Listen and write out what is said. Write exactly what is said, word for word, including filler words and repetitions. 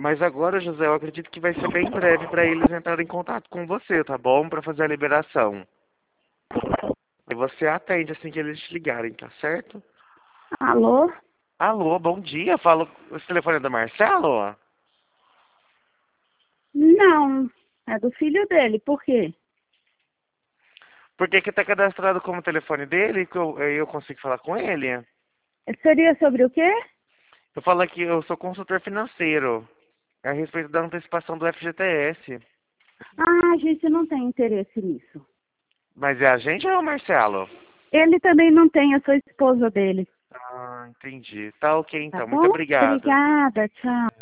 Mas agora, José, eu acredito que vai ser bem breve para eles entrarem em contato com você, tá bom? Para fazer a liberação. E você atende assim que eles te ligarem, tá certo? Alô? Alô, bom dia. Falo, esse telefone é do Marcelo? Não, é do filho dele, por quê? Por que que tá cadastrado como telefone dele que eu, eu consigo falar com ele? Seria sobre o quê? Eu falo aqui, eu sou consultor financeiro. É a respeito da antecipação do F G T S. Ah, a gente não tem interesse nisso. Mas é a gente ou é o Marcelo? Ele também não tem, eu sou esposa dele. Ah, entendi. Tá ok Tá então. Muito bom? obrigado. Obrigada, tchau.